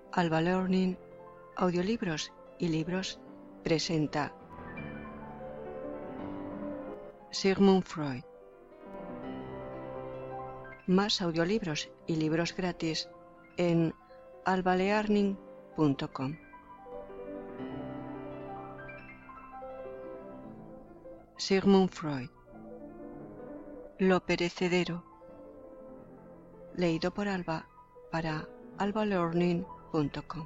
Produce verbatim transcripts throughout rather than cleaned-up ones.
Alba Learning, audiolibros y libros presenta Sigmund Freud. Más audiolibros y libros gratis en alba learning punto com. Sigmund Freud. Lo perecedero. Leído por Alba para alba learning punto com.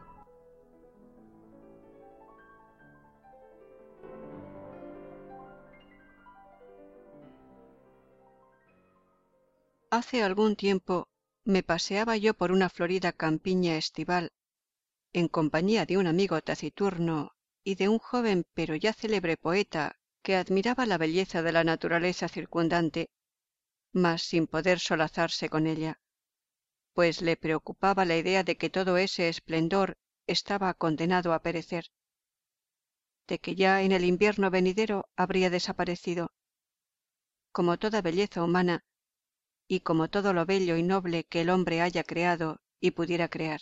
Hace algún tiempo me paseaba yo por una florida campiña estival en compañía de un amigo taciturno y de un joven pero ya célebre poeta que admiraba la belleza de la naturaleza circundante, mas sin poder solazarse con ella, pues le preocupaba la idea de que todo ese esplendor estaba condenado a perecer, de que ya en el invierno venidero habría desaparecido, como toda belleza humana y como todo lo bello y noble que el hombre haya creado y pudiera crear.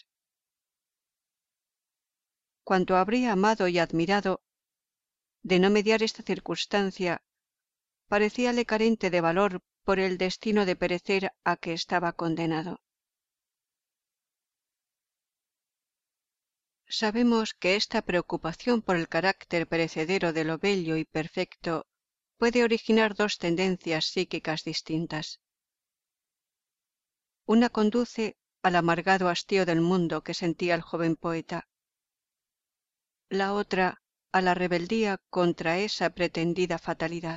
Cuanto habría amado y admirado, de no mediar esta circunstancia, parecíale carente de valor por el destino de perecer a que estaba condenado. Sabemos que esta preocupación por el carácter perecedero de lo bello y perfecto puede originar dos tendencias psíquicas distintas. Una conduce al amargado hastío del mundo que sentía el joven poeta. La otra a la rebeldía contra esa pretendida fatalidad.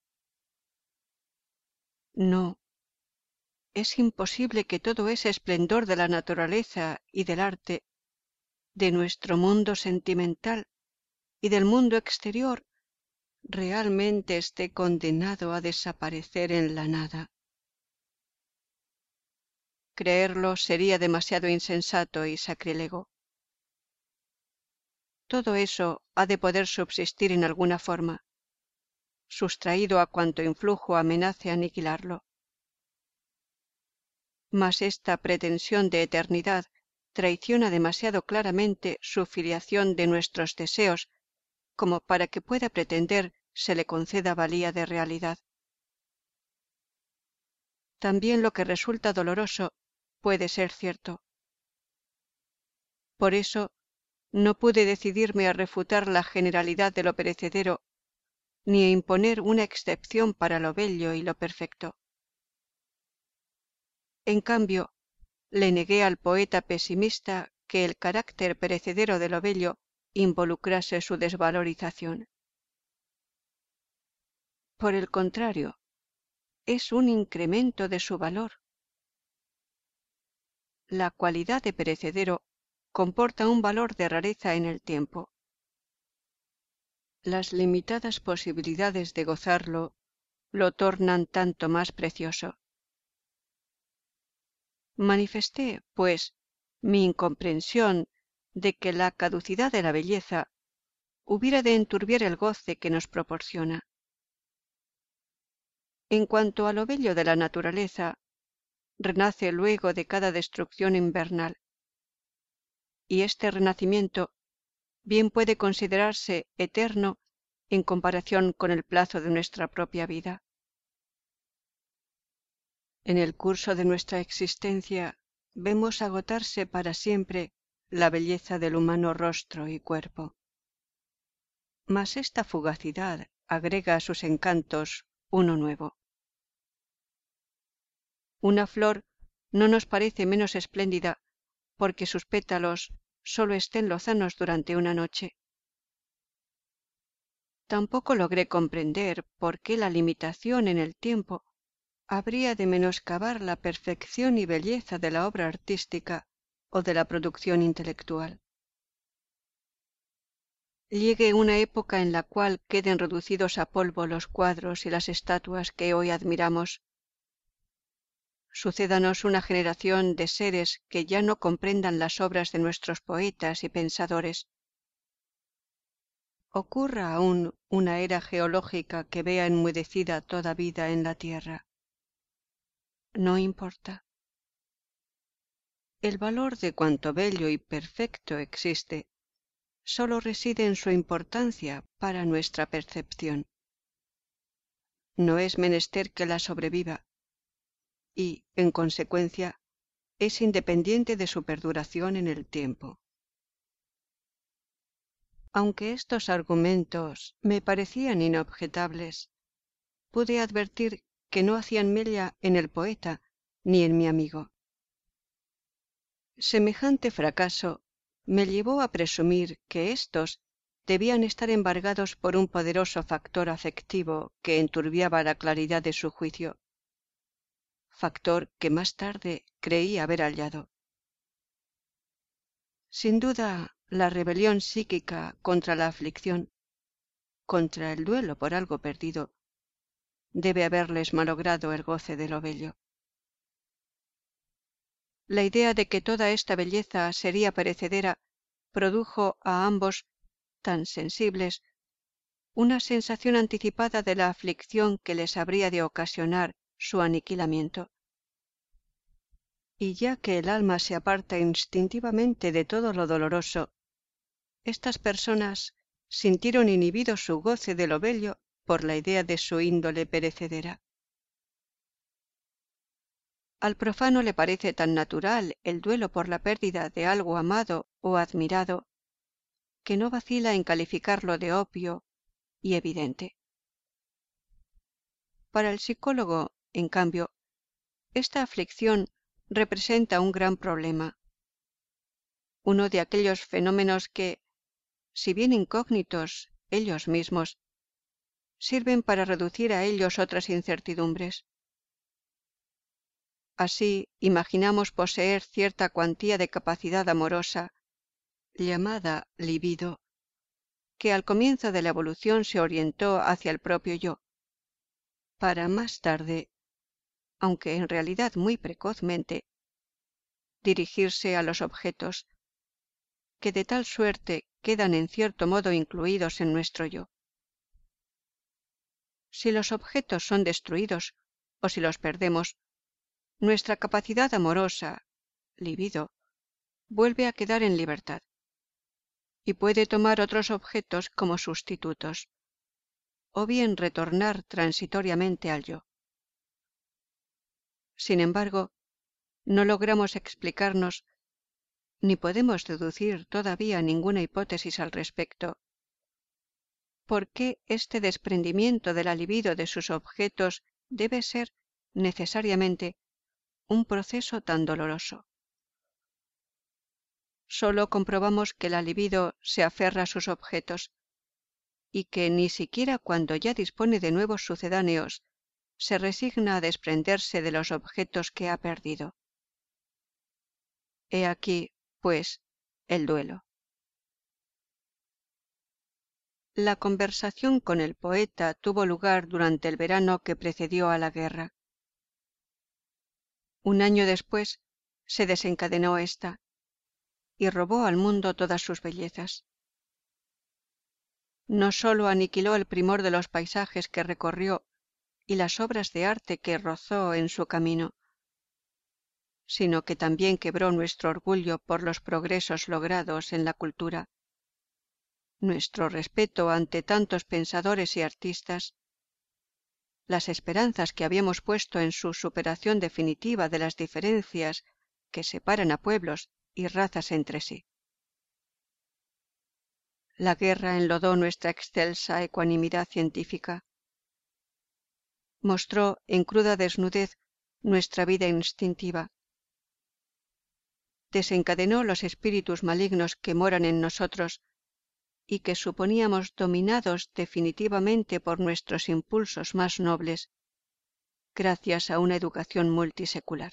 No, es imposible que todo ese esplendor de la naturaleza y del arte, de nuestro mundo sentimental y del mundo exterior, realmente esté condenado a desaparecer en la nada. Creerlo sería demasiado insensato y sacrílego. Todo eso ha de poder subsistir en alguna forma, sustraído a cuanto influjo amenace aniquilarlo. Mas esta pretensión de eternidad traiciona demasiado claramente su filiación de nuestros deseos como para que pueda pretender se le conceda valía de realidad. También lo que resulta doloroso puede ser cierto. Por eso no pude decidirme a refutar la generalidad de lo perecedero, ni a imponer una excepción para lo bello y lo perfecto. En cambio, le negué al poeta pesimista que el carácter perecedero de lo bello involucrase su desvalorización. Por el contrario, es un incremento de su valor. La cualidad de perecedero comporta un valor de rareza en el tiempo. Las limitadas posibilidades de gozarlo lo tornan tanto más precioso. Manifesté, pues, mi incomprensión de que la caducidad de la belleza hubiera de enturbiar el goce que nos proporciona. En cuanto a lo bello de la naturaleza, renace luego de cada destrucción invernal. Y este renacimiento bien puede considerarse eterno en comparación con el plazo de nuestra propia vida. En el curso de nuestra existencia vemos agotarse para siempre la belleza del humano rostro y cuerpo. Mas esta fugacidad agrega a sus encantos uno nuevo. Una flor no nos parece menos espléndida porque sus pétalos solo estén lozanos durante una noche. Tampoco logré comprender por qué la limitación en el tiempo habría de menoscabar la perfección y belleza de la obra artística o de la producción intelectual. Llegue una época en la cual queden reducidos a polvo los cuadros y las estatuas que hoy admiramos. Sucédanos una generación de seres que ya no comprendan las obras de nuestros poetas y pensadores. Ocurra aún una era geológica que vea enmudecida toda vida en la tierra. No importa. El valor de cuanto bello y perfecto existe sólo reside en su importancia para nuestra percepción. No es menester que la sobreviva y, en consecuencia, es independiente de su perduración en el tiempo. Aunque estos argumentos me parecían inobjetables, pude advertir que no hacían mella en el poeta ni en mi amigo. Semejante fracaso me llevó a presumir que éstos debían estar embargados por un poderoso factor afectivo que enturbiaba la claridad de su juicio, factor que más tarde creí haber hallado. Sin duda, la rebelión psíquica contra la aflicción, contra el duelo por algo perdido, debe haberles malogrado el goce de lo bello. La idea de que toda esta belleza sería perecedera produjo a ambos, tan sensibles, una sensación anticipada de la aflicción que les habría de ocasionar su aniquilamiento. Y ya que el alma se aparta instintivamente de todo lo doloroso, estas personas sintieron inhibido su goce de lo bello por la idea de su índole perecedera. Al profano le parece tan natural el duelo por la pérdida de algo amado o admirado, que no vacila en calificarlo de obvio y evidente. Para el psicólogo, en cambio, esta aflicción representa un gran problema, uno de aquellos fenómenos que, si bien incógnitos ellos mismos, sirven para reducir a ellos otras incertidumbres. Así imaginamos poseer cierta cuantía de capacidad amorosa, llamada libido, que al comienzo de la evolución se orientó hacia el propio yo, para más tarde, aunque en realidad muy precozmente, dirigirse a los objetos, que de tal suerte quedan en cierto modo incluidos en nuestro yo. Si los objetos son destruidos o si los perdemos, nuestra capacidad amorosa, libido, vuelve a quedar en libertad y puede tomar otros objetos como sustitutos, o bien retornar transitoriamente al yo. Sin embargo, no logramos explicarnos, ni podemos deducir todavía ninguna hipótesis al respecto, por qué este desprendimiento de la libido de sus objetos debe ser, necesariamente, un proceso tan doloroso. Solo comprobamos que la libido se aferra a sus objetos, y que ni siquiera cuando ya dispone de nuevos sucedáneos se resigna a desprenderse de los objetos que ha perdido. He aquí, pues, el duelo. La conversación con el poeta tuvo lugar durante el verano que precedió a la guerra. Un año después se desencadenó ésta y robó al mundo todas sus bellezas. No sólo aniquiló el primor de los paisajes que recorrió y las obras de arte que rozó en su camino, sino que también quebró nuestro orgullo por los progresos logrados en la cultura, nuestro respeto ante tantos pensadores y artistas, las esperanzas que habíamos puesto en su superación definitiva de las diferencias que separan a pueblos y razas entre sí. La guerra enlodó nuestra excelsa ecuanimidad científica, mostró en cruda desnudez nuestra vida instintiva, desencadenó los espíritus malignos que moran en nosotros y que suponíamos dominados definitivamente por nuestros impulsos más nobles, gracias a una educación multisecular.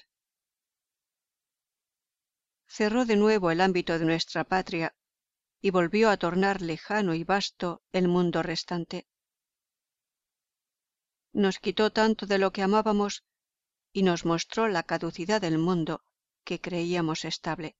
Cerró de nuevo el ámbito de nuestra patria y volvió a tornar lejano y vasto el mundo restante. Nos quitó tanto de lo que amábamos y nos mostró la caducidad del mundo que creíamos estable.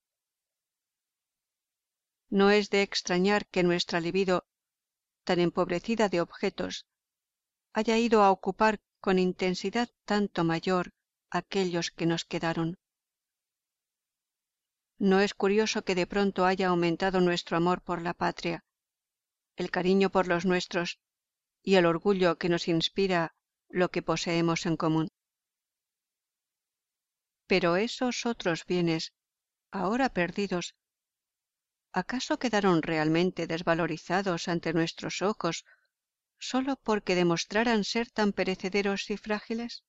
No es de extrañar que nuestra libido, tan empobrecida de objetos, haya ido a ocupar con intensidad tanto mayor aquellos que nos quedaron. ¿No es curioso que de pronto haya aumentado nuestro amor por la patria, el cariño por los nuestros y el orgullo que nos inspira lo que poseemos en común? Pero esos otros bienes, ahora perdidos, ¿acaso quedaron realmente desvalorizados ante nuestros ojos solo porque demostraran ser tan perecederos y frágiles?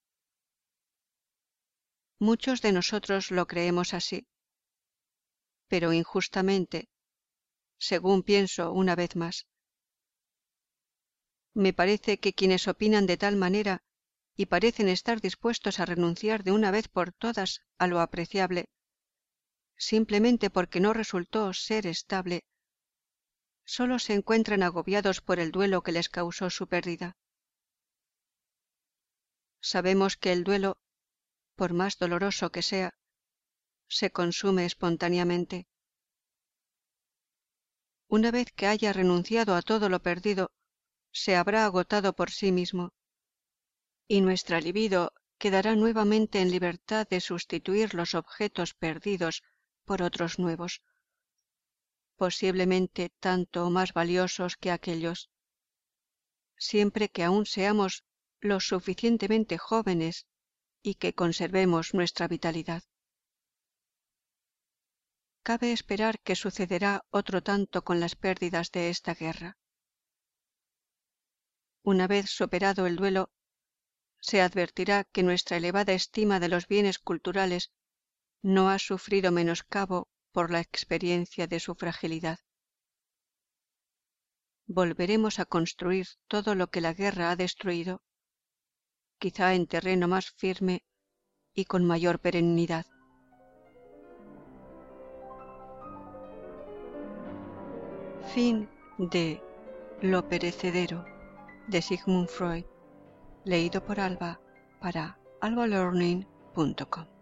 Muchos de nosotros lo creemos así, pero injustamente, según pienso una vez más. Me parece que quienes opinan de tal manera y parecen estar dispuestos a renunciar de una vez por todas a lo apreciable, simplemente porque no resultó ser estable, solo se encuentran agobiados por el duelo que les causó su pérdida. Sabemos que el duelo, por más doloroso que sea, se consume espontáneamente. Una vez que haya renunciado a todo lo perdido, se habrá agotado por sí mismo, y nuestra libido quedará nuevamente en libertad de sustituir los objetos perdidos por otros nuevos, posiblemente tanto o más valiosos que aquellos, siempre que aún seamos lo suficientemente jóvenes y que conservemos nuestra vitalidad. Cabe esperar que sucederá otro tanto con las pérdidas de esta guerra. Una vez superado el duelo, se advertirá que nuestra elevada estima de los bienes culturales no ha sufrido menoscabo por la experiencia de su fragilidad. Volveremos a construir todo lo que la guerra ha destruido, quizá en terreno más firme y con mayor perennidad. Fin de Lo perecedero, de Sigmund Freud, leído por Alba para alba learning punto com.